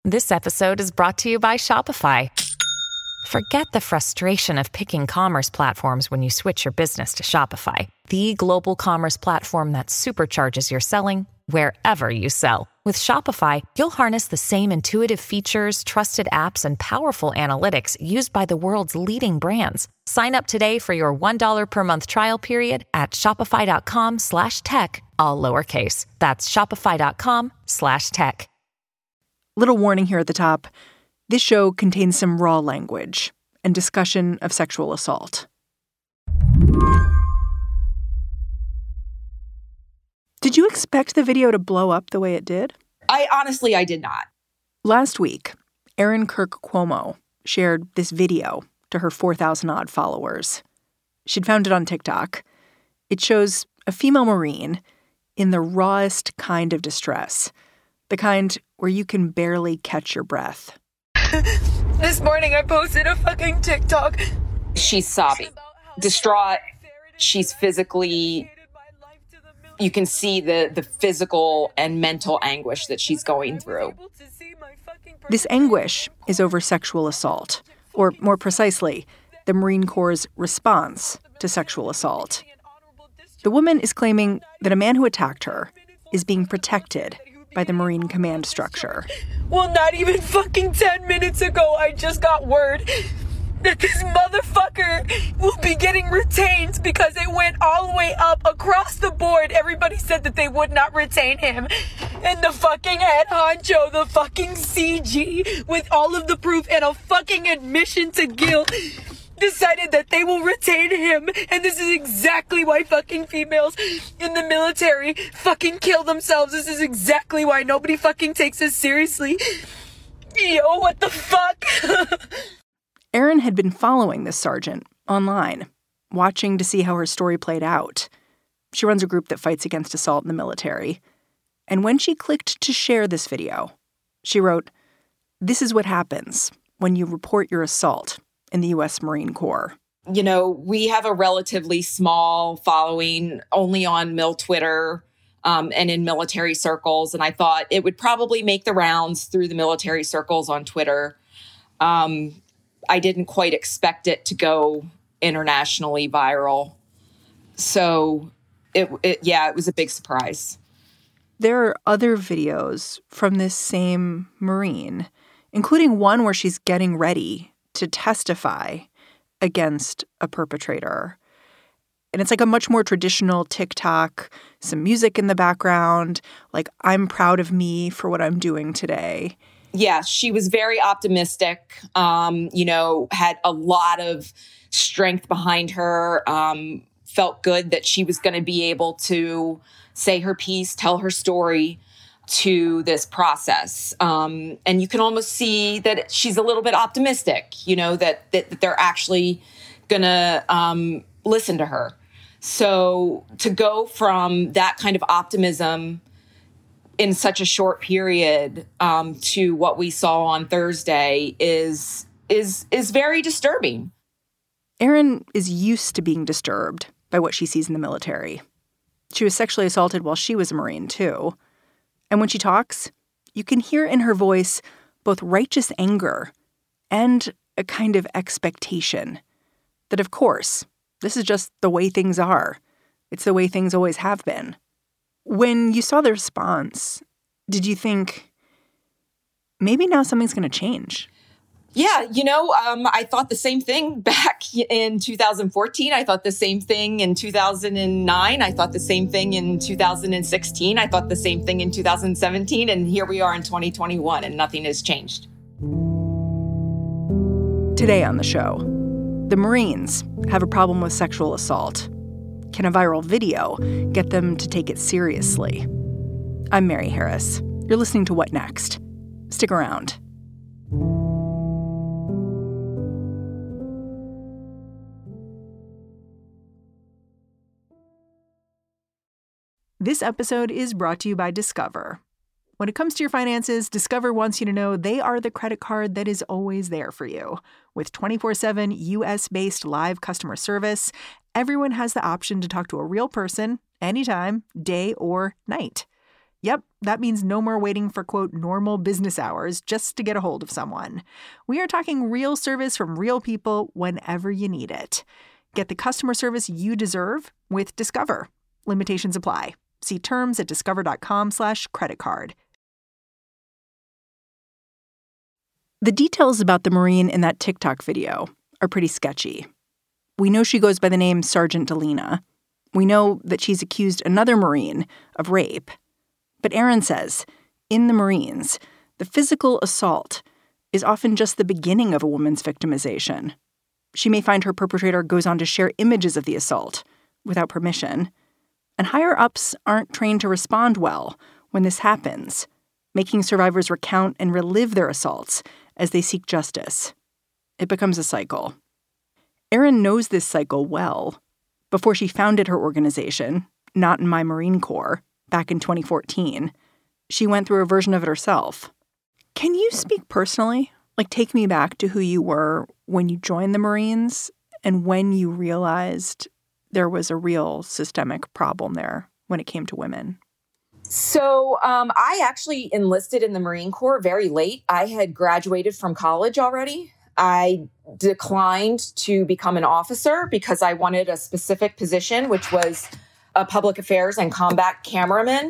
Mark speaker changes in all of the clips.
Speaker 1: This episode is brought to you by Shopify. Forget the frustration of picking commerce platforms when you switch your business to Shopify, the global commerce platform that supercharges your selling wherever you sell. With Shopify, you'll harness the same intuitive features, trusted apps, and powerful analytics used by the world's leading brands. Sign up today for your $1 per month trial period at shopify.com/tech, all lowercase. That's shopify.com/tech.
Speaker 2: Little warning here at the top. This show contains some raw language and discussion of sexual assault. Did you expect the video to blow up the way it did?
Speaker 3: I did not.
Speaker 2: Last week, Erin Kirk Cuomo shared this video to her 4,000-odd followers. She'd found it on TikTok. It shows a female Marine in the rawest kind of distress, the kind where you can barely catch your breath.
Speaker 4: This morning I posted a fucking TikTok.
Speaker 3: She's sobbing, distraught. She's physically, you can see the physical and mental anguish that she's going through.
Speaker 2: This anguish is over sexual assault, or more precisely, the Marine Corps' response to sexual assault. The woman is claiming that a man who attacked her is being protected by the Marine command structure.
Speaker 4: Well, not even fucking 10 minutes ago, I just got word that this motherfucker will be getting retained because it went all the way up across the board. Everybody said that they would not retain him. And the fucking head honcho, the fucking CG, with all of the proof and a fucking admission to guilt, decided that they will retain him. And this is exactly why fucking females in the military fucking kill themselves. This is exactly why nobody fucking takes us seriously. Yo, what the fuck?
Speaker 2: Erin had been following this sergeant online, watching to see how her story played out. She runs a group that fights against assault in the military. And when she clicked to share this video, she wrote, "This is what happens when you report your assault in the U.S. Marine Corps."
Speaker 3: You know, we have a relatively small following only on Mil Twitter and in military circles. And I thought it would probably make the rounds through the military circles on Twitter. I didn't quite expect it to go internationally viral. So it was a big surprise.
Speaker 2: There are other videos from this same Marine, including one where she's getting ready to testify against a perpetrator. And it's like a much more traditional TikTok, some music in the background, like, I'm proud of me for what I'm doing today.
Speaker 3: Yeah, she was very optimistic, had a lot of strength behind her, felt good that she was going to be able to say her piece, tell her story to this process. And you can almost see that she's a little bit optimistic, that they're actually going to listen to her. So to go from that kind of optimism in such a short period to what we saw on Thursday is very disturbing.
Speaker 2: Erin is used to being disturbed by what she sees in the military. She was sexually assaulted while she was a Marine, too. And when she talks, you can hear in her voice both righteous anger and a kind of expectation that, of course, this is just the way things are. It's the way things always have been. When you saw the response, did you think, maybe now something's going to change?
Speaker 3: Yeah, I thought the same thing back in 2014. I thought the same thing in 2009. I thought the same thing in 2016. I thought the same thing in 2017. And here we are in 2021, and nothing has changed.
Speaker 2: Today on the show, the Marines have a problem with sexual assault. Can a viral video get them to take it seriously? I'm Mary Harris. You're listening to What Next? Stick around. This episode is brought to you by Discover. When it comes to your finances, Discover wants you to know they are the credit card that is always there for you. With 24/7 U.S.-based live customer service, everyone has the option to talk to a real person anytime, day or night. Yep, that means no more waiting for, quote, normal business hours just to get a hold of someone. We are talking real service from real people whenever you need it. Get the customer service you deserve with Discover. Limitations apply. See terms at discover.com/creditcard. The details about the Marine in that TikTok video are pretty sketchy. We know she goes by the name Sergeant Delina. We know that she's accused another Marine of rape. But Erin says, in the Marines, the physical assault is often just the beginning of a woman's victimization. She may find her perpetrator goes on to share images of the assault without permission. And higher-ups aren't trained to respond well when this happens, making survivors recount and relive their assaults as they seek justice. It becomes a cycle. Erin knows this cycle well. Before she founded her organization, Not in My Marine Corps, back in 2014, she went through a version of it herself. Can you speak personally? Like, take me back to who you were when you joined the Marines and when you realized there was a real systemic problem there when it came to women.
Speaker 3: So I actually enlisted in the Marine Corps very late. I had graduated from college already. I declined to become an officer because I wanted a specific position, which was a public affairs and combat cameraman.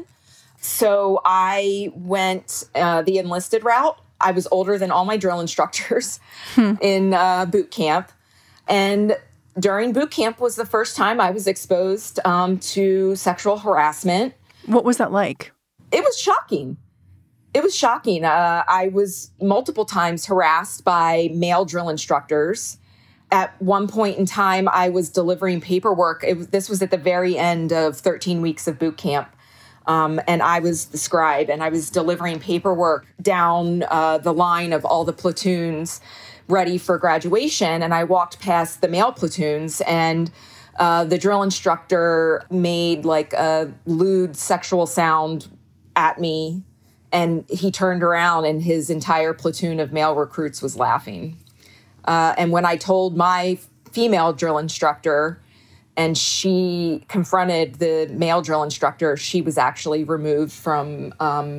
Speaker 3: So I went the enlisted route. I was older than all my drill instructors in boot camp. And during boot camp was the first time I was exposed to sexual harassment.
Speaker 2: What was that like?
Speaker 3: It was shocking. It was shocking. I was multiple times harassed by male drill instructors. At one point in time, I was delivering paperwork. This was at the very end of 13 weeks of boot camp. And I was the scribe, and I was delivering paperwork down the line of all the platoons ready for graduation. And I walked past the male platoons, and the drill instructor made like a lewd sexual sound at me. And he turned around, and his entire platoon of male recruits was laughing. And when I told my female drill instructor, and she confronted the male drill instructor, she was actually removed from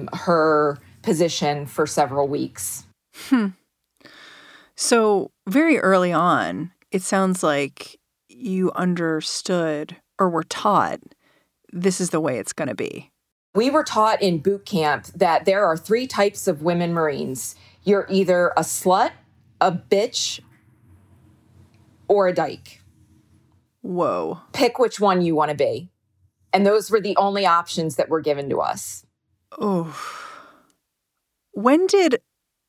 Speaker 3: her position for several weeks.
Speaker 2: So very early on, it sounds like you understood or were taught this is the way it's going to be.
Speaker 3: We were taught in boot camp that there are 3 types of women Marines. You're either a slut, a bitch, or a dyke.
Speaker 2: Whoa.
Speaker 3: Pick which one you want to be. And those were the only options that were given to us.
Speaker 2: Oh. When did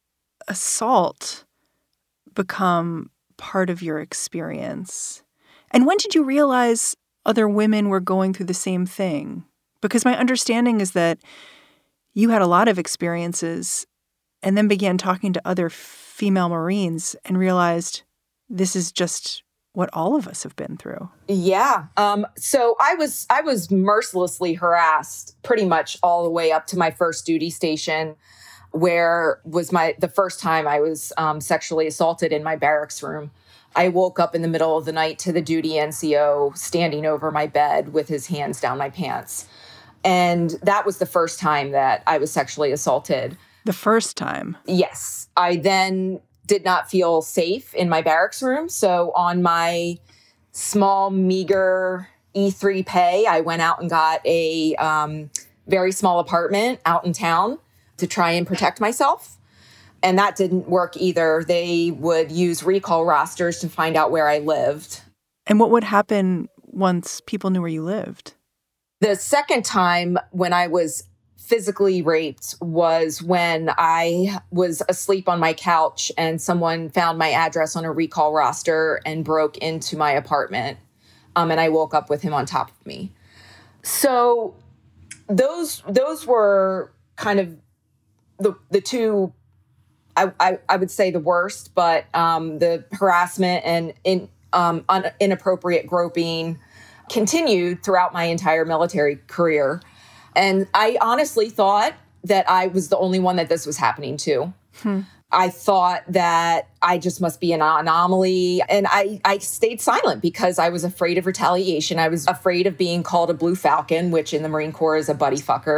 Speaker 2: assault become part of your experience? And when did you realize other women were going through the same thing? Because my understanding is that you had a lot of experiences and then began talking to other female Marines and realized this is just what all of us have been through.
Speaker 3: Yeah. So I was mercilessly harassed pretty much all the way up to my first duty station, where was the first time I was sexually assaulted in my barracks room. I woke up in the middle of the night to the duty NCO standing over my bed with his hands down my pants. And that was the first time that I was sexually assaulted.
Speaker 2: The first time?
Speaker 3: Yes. I then did not feel safe in my barracks room. So on my small, meager E3 pay, I went out and got a very small apartment out in town to try and protect myself. And that didn't work either. They would use recall rosters to find out where I lived.
Speaker 2: And what would happen once people knew where you lived?
Speaker 3: The second time when I was physically raped was when I was asleep on my couch and someone found my address on a recall roster and broke into my apartment. And I woke up with him on top of me. So those were kind of the two, I would say the worst, but the harassment and inappropriate groping continued throughout my entire military career. And I honestly thought that I was the only one that this was happening to. I thought that I just must be an anomaly. And I stayed silent because I was afraid of retaliation. I was afraid of being called a Blue Falcon, which in the Marine Corps is a buddy fucker.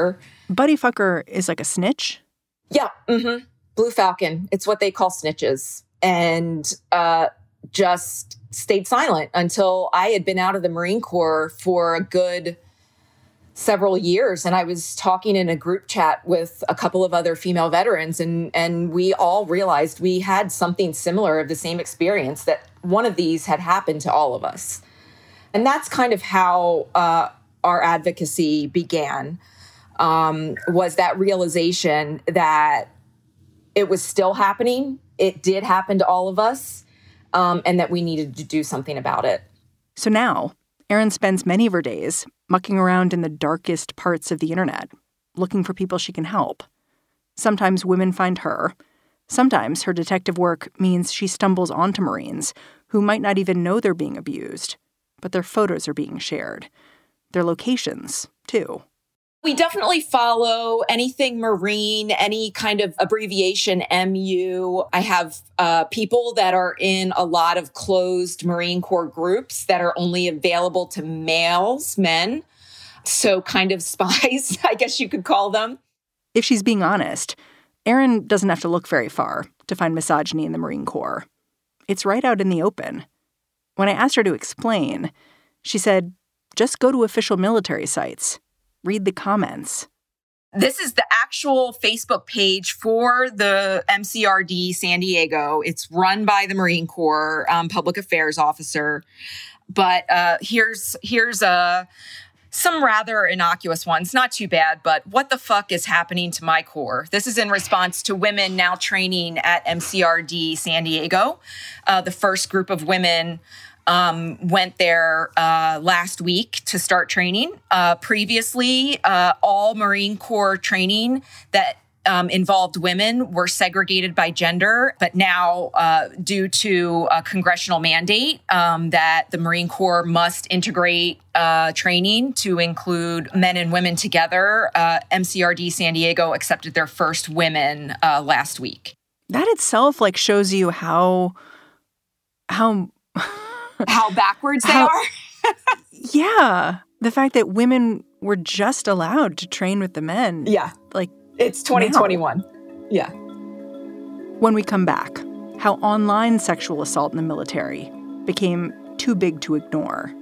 Speaker 2: Buddy fucker is like a snitch?
Speaker 3: Yeah. Mm-hmm. Blue Falcon. It's what they call snitches. And just stayed silent until I had been out of the Marine Corps for a good several years. And I was talking in a group chat with a couple of other female veterans, and we all realized we had something similar of the same experience, that one of these had happened to all of us. And that's kind of how our advocacy began, was that realization that it was still happening. It did happen to all of us, and that we needed to do something about it.
Speaker 2: So now, Erin spends many of her days mucking around in the darkest parts of the internet, looking for people she can help. Sometimes women find her. Sometimes her detective work means she stumbles onto Marines who might not even know they're being abused, but their photos are being shared. Their locations, too.
Speaker 3: We definitely follow anything Marine, any kind of abbreviation, MU. I have people that are in a lot of closed Marine Corps groups that are only available to males, men. So kind of spies, I guess you could call them.
Speaker 2: If she's being honest, Erin doesn't have to look very far to find misogyny in the Marine Corps. It's right out in the open. When I asked her to explain, she said, just go to official military sites. Read the comments.
Speaker 3: This is the actual Facebook page for the MCRD San Diego. It's run by the Marine Corps public affairs officer. But here's some rather innocuous ones. Not too bad, but what the fuck is happening to my Corps? This is in response to women now training at MCRD San Diego. The first group of women went there last week to start training. Previously, all Marine Corps training that involved women were segregated by gender, but now due to a congressional mandate that the Marine Corps must integrate training to include men and women together, MCRD San Diego accepted their first women last week.
Speaker 2: That itself shows you how
Speaker 3: backwards they are.
Speaker 2: Yeah. The fact that women were just allowed to train with the men.
Speaker 3: Yeah. It's 2021.
Speaker 2: Now.
Speaker 3: Yeah.
Speaker 2: When we come back, how online sexual assault in the military became too big to ignore.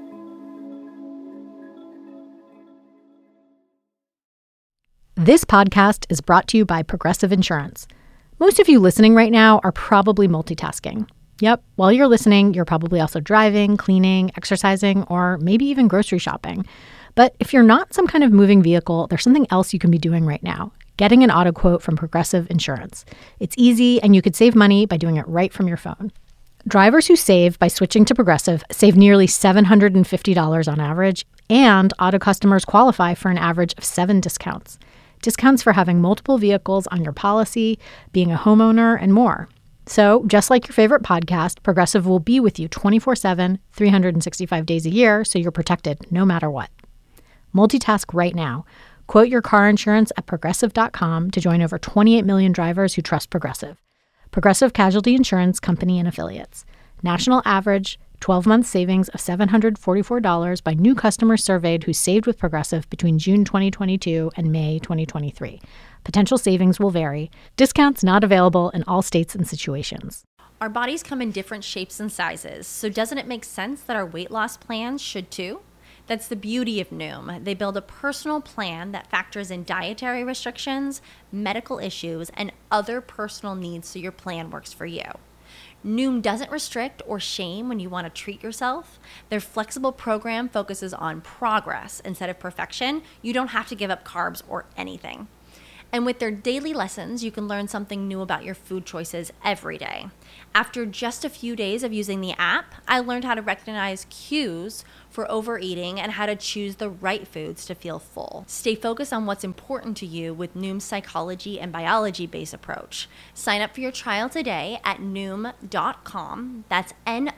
Speaker 5: This podcast is brought to you by Progressive Insurance. Most of you listening right now are probably multitasking. Yep, while you're listening, you're probably also driving, cleaning, exercising, or maybe even grocery shopping. But if you're not some kind of moving vehicle, there's something else you can be doing right now. Getting an auto quote from Progressive Insurance. It's easy, and you could save money by doing it right from your phone. Drivers who save by switching to Progressive save nearly $750 on average, and auto customers qualify for an average of 7 discounts. Discounts for having multiple vehicles on your policy, being a homeowner, and more. So, just like your favorite podcast, Progressive will be with you 24/7, 365 days a year, so you're protected no matter what. Multitask right now. Quote your car insurance at Progressive.com to join over 28 million drivers who trust Progressive. Progressive Casualty Insurance Company and Affiliates. National average 12-month savings of $744 by new customers surveyed who saved with Progressive between June 2022 and May 2023. Potential savings will vary. Discounts not available in all states and situations.
Speaker 6: Our bodies come in different shapes and sizes, so doesn't it make sense that our weight loss plans should too? That's the beauty of Noom. They build a personal plan that factors in dietary restrictions, medical issues, and other personal needs so your plan works for you. Noom doesn't restrict or shame when you want to treat yourself. Their flexible program focuses on progress instead of perfection. You don't have to give up carbs or anything. And with their daily lessons, you can learn something new about your food choices every day. After just a few days of using the app, I learned how to recognize cues for overeating and how to choose the right foods to feel full. Stay focused on what's important to you with Noom's psychology and biology-based approach. Sign up for your trial today at Noom.com. That's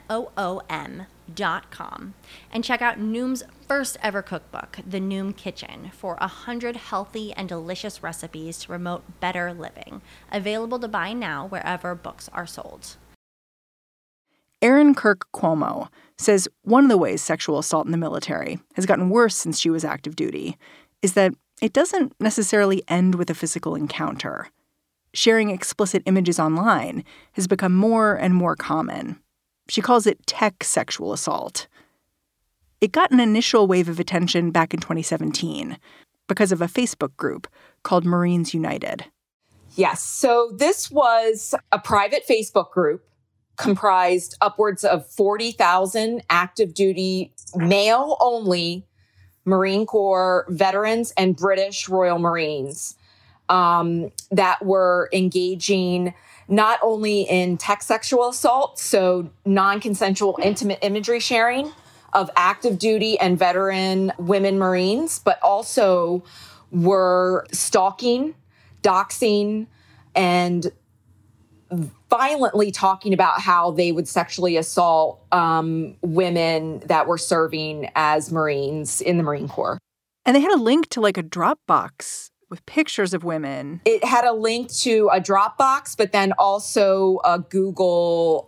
Speaker 6: Noom.com. And check out Noom's first ever cookbook, The Noom Kitchen, for 100 healthy and delicious recipes to promote better living. Available to buy now wherever books are sold.
Speaker 2: Erin Kirk Cuomo says one of the ways sexual assault in the military has gotten worse since she was active duty is that it doesn't necessarily end with a physical encounter. Sharing explicit images online has become more and more common. She calls it tech sexual assault. It got an initial wave of attention back in 2017 because of a Facebook group called Marines United.
Speaker 3: Yes. So this was a private Facebook group comprised upwards of 40,000 active duty, male only Marine Corps veterans and British Royal Marines that were engaging not only in tech sexual assault, so non-consensual intimate imagery sharing of active duty and veteran women Marines, but also were stalking, doxing, and violently talking about how they would sexually assault women that were serving as Marines in the Marine Corps.
Speaker 2: And they had a link to like a Dropbox with pictures of women.
Speaker 3: It had a link to a Dropbox, but then also a Google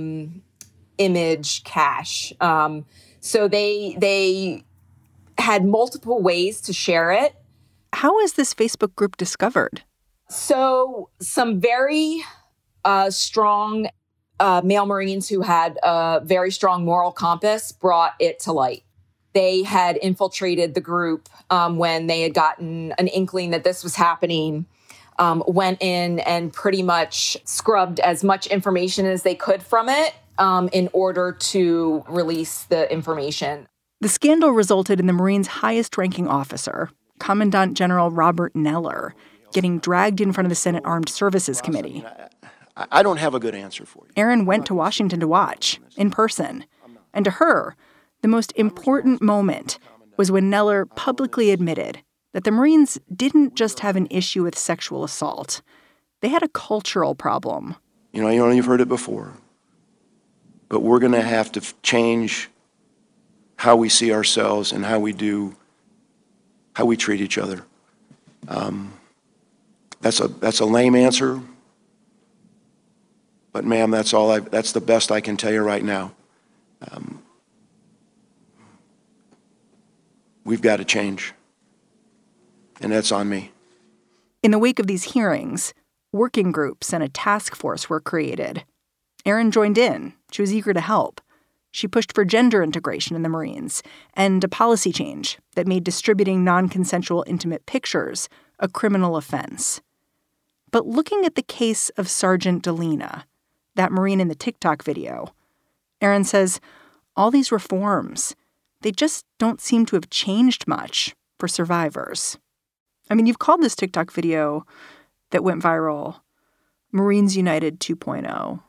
Speaker 3: image cache. So they had multiple ways to share it.
Speaker 2: How is this Facebook group discovered?
Speaker 3: So some very strong male Marines who had a very strong moral compass brought it to light. They had infiltrated the group when they had gotten an inkling that this was happening, went in and pretty much scrubbed as much information as they could from it in order to release the information.
Speaker 2: The scandal resulted in the Marines' highest-ranking officer, Commandant General Robert Neller, getting dragged in front of the Senate Armed Services Committee.
Speaker 7: I don't have a good answer for you.
Speaker 2: Erin went to Washington to watch, in person. And to her, the most important moment was when Neller publicly admitted that the Marines didn't just have an issue with sexual assault. They had a cultural problem.
Speaker 7: You've heard it before. But we're going to have to change how we see ourselves and how we treat each other. That's a lame answer. But ma'am, that's the best I can tell you right now. We've got to change. And that's on me.
Speaker 2: In the wake of these hearings, working groups and a task force were created. Erin joined in. She was eager to help. She pushed for gender integration in the Marines and a policy change that made distributing non-consensual intimate pictures a criminal offense. But looking at the case of Sergeant Delina, that Marine in the TikTok video, Erin says all these reforms, they just don't seem to have changed much for survivors. I mean, you've called this TikTok video that went viral Marines United 2.0.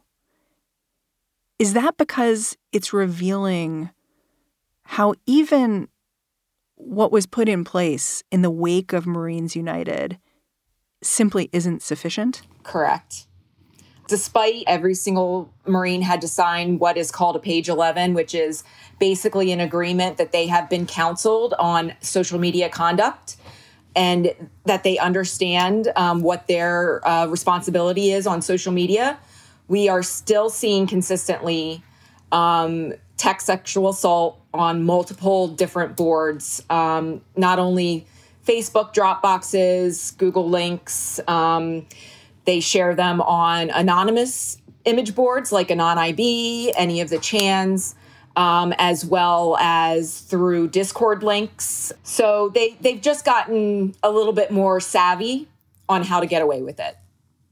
Speaker 2: Is that because it's revealing how even what was put in place in the wake of Marines United simply isn't sufficient?
Speaker 3: Correct. Despite every single Marine had to sign what is called a page 11, which is basically an agreement that they have been counseled on social media conduct and that they understand what their responsibility is on social media, we are still seeing consistently tech sexual assault on multiple different boards, not only Facebook Dropboxes, Google links. They share them on anonymous image boards like AnonIB, any of the Chans, as well as through Discord links. So they've just gotten a little bit more savvy on how to get away with it.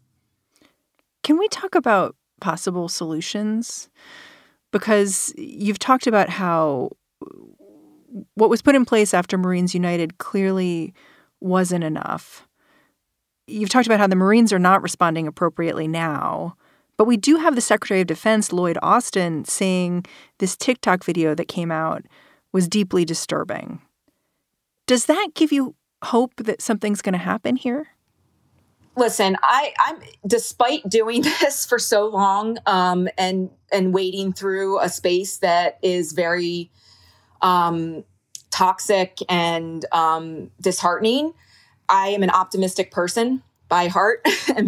Speaker 2: Can we talk about possible solutions? Because you've talked about how what was put in place after Marines United clearly wasn't enough. You've talked about how the Marines are not responding appropriately now. But we do have the Secretary of Defense, Lloyd Austin, saying this TikTok video that came out was deeply disturbing. Does that give you hope that something's going to happen here?
Speaker 3: Listen, I'm despite doing this for so long and wading through a space that is very toxic and disheartening, I am an optimistic person by heart.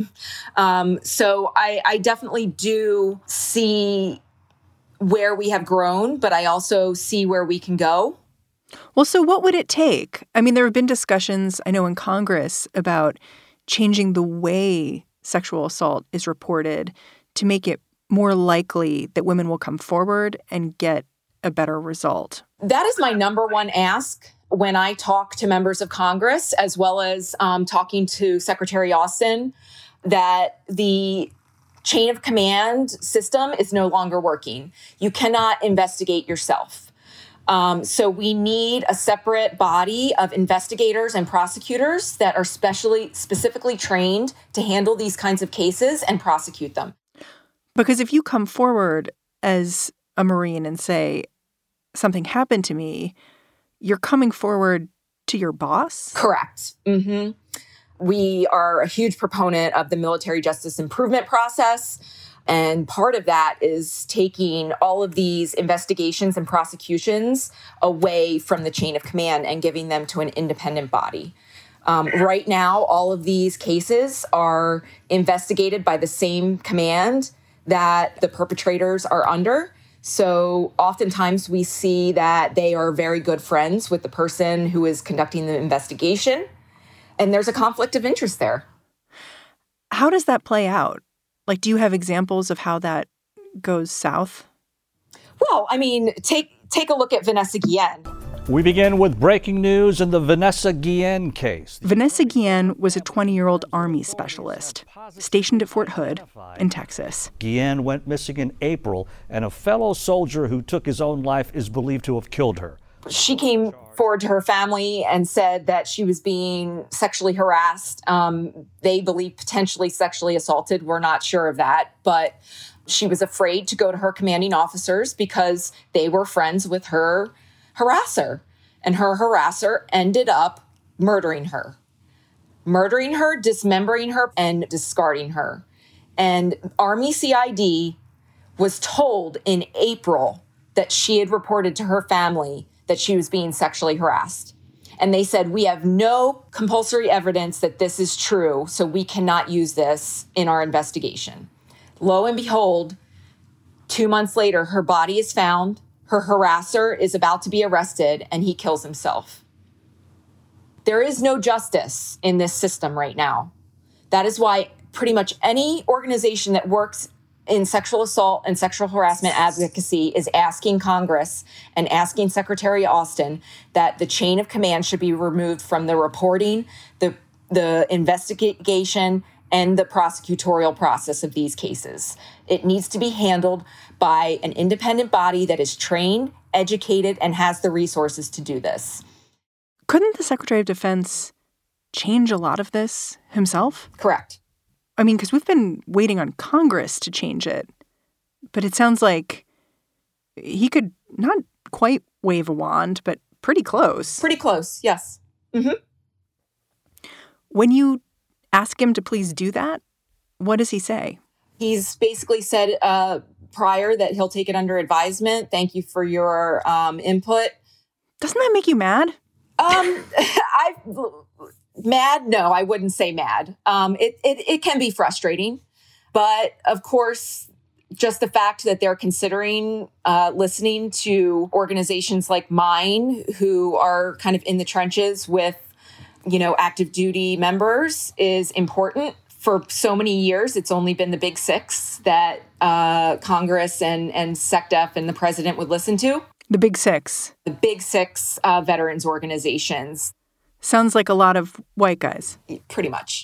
Speaker 3: So I definitely do see where we have grown, but I also see where we can go.
Speaker 2: Well, so what would it take? I mean, there have been discussions, I know, in Congress about changing the way sexual assault is reported to make it more likely that women will come forward and get a better result.
Speaker 3: That is my number one ask when I talk to members of Congress, as well as talking to Secretary Austin, that the chain of command system is no longer working. You cannot investigate yourself. So we need a separate body of investigators and prosecutors that are specifically trained to handle these kinds of cases and prosecute them.
Speaker 2: Because if you come forward as a Marine and say, something happened to me, you're coming forward to your boss?
Speaker 3: Correct. Mm-hmm. We are a huge proponent of the military justice improvement process. And part of that is taking all of these investigations and prosecutions away from the chain of command and giving them to an independent body. Right now, all of these cases are investigated by the same command that the perpetrators are under. So oftentimes we see that they are very good friends with the person who is conducting the investigation. And there's a conflict of interest there.
Speaker 2: How does that play out? Like, do you have examples of how that goes south?
Speaker 3: Well, I mean, take a look at Vanessa Guillen.
Speaker 8: We begin with breaking news in the Vanessa Guillen case.
Speaker 2: Vanessa Guillen was a 20-year-old Army specialist stationed at Fort Hood in Texas.
Speaker 8: Guillen went missing in April, and a fellow soldier who took his own life is believed to have killed her.
Speaker 3: She came forward to her family and said that she was being sexually harassed. They believe potentially sexually assaulted. We're not sure of that, but she was afraid to go to her commanding officers because they were friends with her harasser. And her harasser ended up murdering her, dismembering her, and discarding her. And Army CID was told in April that she had reported to her family that she was being sexually harassed. And they said, we have no compulsory evidence that this is true, so we cannot use this in our investigation. Lo and behold, 2 months later, her body is found, her harasser is about to be arrested, and he kills himself. There is no justice in this system right now. That is why pretty much any organization that works in sexual assault and sexual harassment advocacy is asking Congress and asking Secretary Austin that the chain of command should be removed from the reporting, the investigation, and the prosecutorial process of these cases. It needs to be handled by an independent body that is trained, educated, and has the resources to do this.
Speaker 2: Couldn't the Secretary of Defense change a lot of this himself?
Speaker 3: Correct.
Speaker 2: I mean, because we've been waiting on Congress to change it, but it sounds like he could not quite wave a wand, but pretty close.
Speaker 3: Pretty close, yes. Mm-hmm.
Speaker 2: When you ask him to please do that, what does he say?
Speaker 3: He's basically said prior that he'll take it under advisement. Thank you for your input.
Speaker 2: Doesn't that make you mad?
Speaker 3: Mad? No, I wouldn't say mad. It can be frustrating. But of course, just the fact that they're considering listening to organizations like mine who are kind of in the trenches with, active duty members is important. For so many years, it's only been the big six that Congress and SecDef and the president would listen to.
Speaker 2: The big six.
Speaker 3: The big six veterans organizations.
Speaker 2: Sounds like a lot of white guys.
Speaker 3: Pretty much.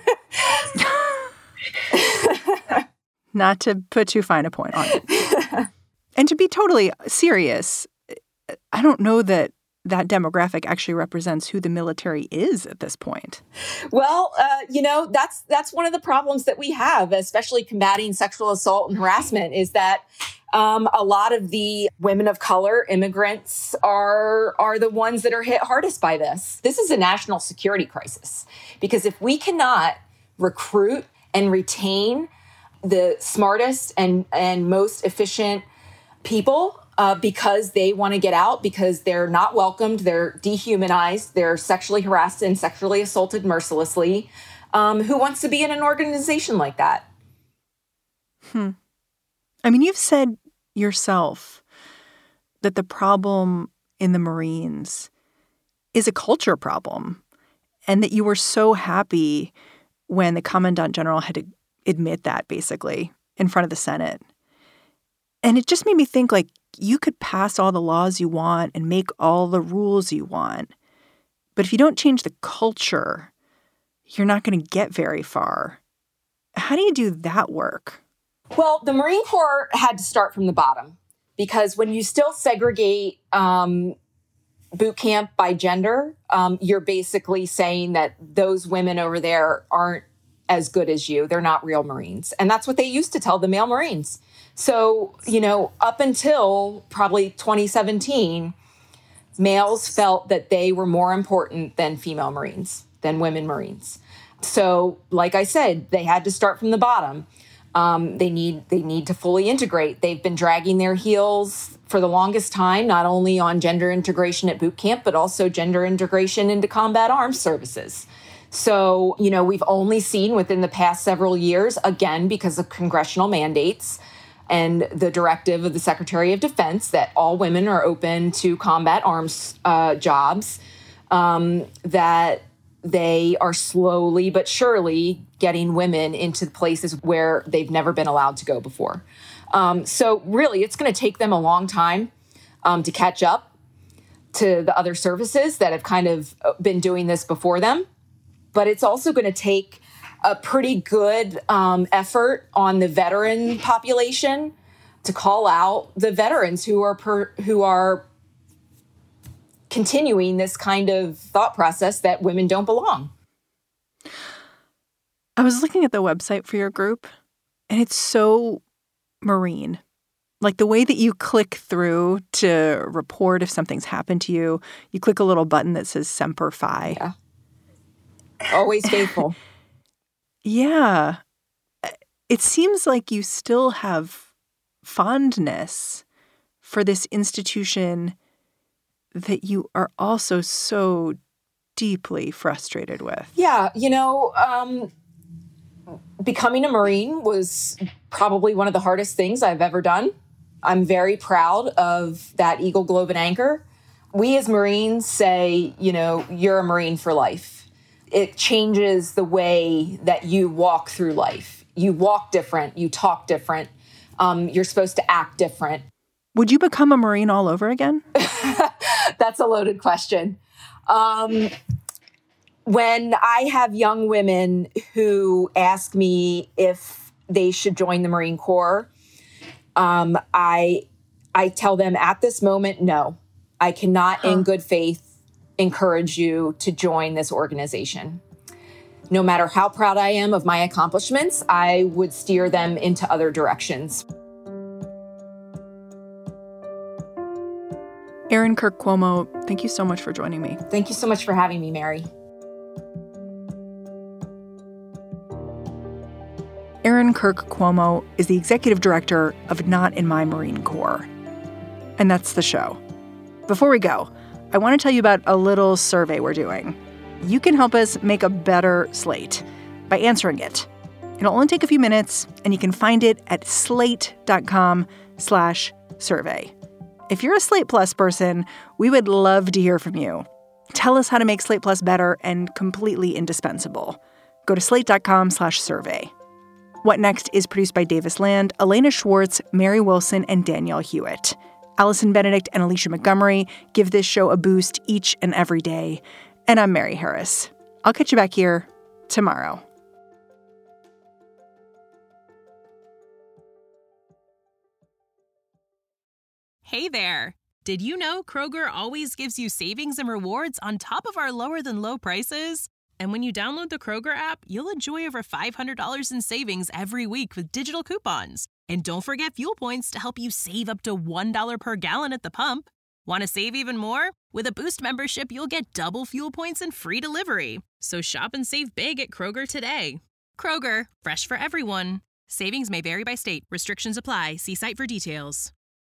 Speaker 2: Not to put too fine a point on it. And to be totally serious, I don't know that demographic actually represents who the military is at this point.
Speaker 3: Well, that's one of the problems that we have, especially combating sexual assault and harassment, is that a lot of the women of color, immigrants, are the ones that are hit hardest by this. This is a national security crisis, because if we cannot recruit and retain the smartest and most efficient people because they want to get out, because they're not welcomed, they're dehumanized, they're sexually harassed and sexually assaulted mercilessly, who wants to be in an organization like that?
Speaker 2: I mean, you've said yourself that the problem in the Marines is a culture problem, and that you were so happy when the Commandant General had to admit that, basically, in front of the Senate. And it just made me think, like, you could pass all the laws you want and make all the rules you want, but if you don't change the culture, you're not going to get very far. How do you do that work?
Speaker 3: Well, the Marine Corps had to start from the bottom, because when you still segregate boot camp by gender, you're basically saying that those women over there aren't as good as you. They're not real Marines. And that's what they used to tell the male Marines. So, up until probably 2017, males felt that they were more important than female Marines, than women Marines. So, like I said, they had to start from the bottom. They need to fully integrate. They've been dragging their heels for the longest time, not only on gender integration at boot camp, but also gender integration into combat arms services. So, we've only seen within the past several years, again, because of congressional mandates and the directive of the Secretary of Defense that all women are open to combat arms jobs, that they are slowly but surely getting women into places where they've never been allowed to go before. So really, it's going to take them a long time to catch up to the other services that have kind of been doing this before them. But it's also going to take a pretty good effort on the veteran population to call out the veterans who are continuing this kind of thought process that women don't belong.
Speaker 2: I was looking at the website for your group, and it's so Marine. Like the way that you click through to report if something's happened to you, you click a little button that says Semper Fi.
Speaker 3: Yeah. Always faithful.
Speaker 2: Yeah. It seems like you still have fondness for this institution that you are also so deeply frustrated with.
Speaker 3: Yeah, becoming a Marine was probably one of the hardest things I've ever done. I'm very proud of that Eagle, Globe, and Anchor. We as Marines say, you're a Marine for life. It changes the way that you walk through life. You walk different. You talk different. You're supposed to act different.
Speaker 2: Would you become a Marine all over again?
Speaker 3: That's a loaded question. When I have young women who ask me if they should join the Marine Corps, I tell them at this moment, no. I cannot in good faith encourage you to join this organization. No matter how proud I am of my accomplishments, I would steer them into other directions.
Speaker 2: Erin Kirk Cuomo, thank you so much for joining me.
Speaker 3: Thank you so much for having me, Mary.
Speaker 2: Erin Kirk Cuomo is the executive director of Not in My Marine Corps. And that's the show. Before we go, I want to tell you about a little survey we're doing. You can help us make a better Slate by answering it. It'll only take a few minutes, and you can find it at slate.com/survey. If you're a Slate Plus person, we would love to hear from you. Tell us how to make Slate Plus better and completely indispensable. Go to slate.com/survey. What Next is produced by Davis Land, Elena Schwartz, Mary Wilson, and Danielle Hewitt. Allison Benedict and Alicia Montgomery give this show a boost each and every day. And I'm Mary Harris. I'll catch you back here tomorrow.
Speaker 9: Hey there. Did you know Kroger always gives you savings and rewards on top of our lower than low prices? And when you download the Kroger app, you'll enjoy over $500 in savings every week with digital coupons. And don't forget fuel points to help you save up to $1 per gallon at the pump. Want to save even more? With a Boost membership, you'll get double fuel points and free delivery. So shop and save big at Kroger today. Kroger, fresh for everyone. Savings may vary by state. Restrictions apply. See site for details.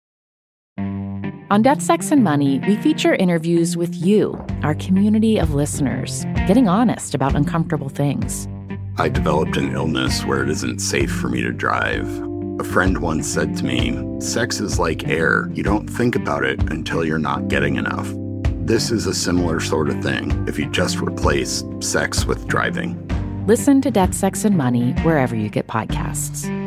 Speaker 10: On Death, Sex, and Money, we feature interviews with you, our community of listeners, getting honest about uncomfortable things.
Speaker 11: I developed an illness where it isn't safe for me to drive. A friend once said to me, "Sex is like air. You don't think about it until you're not getting enough." This is a similar sort of thing if you just replace sex with driving.
Speaker 10: Listen to Death, Sex, and Money wherever you get podcasts.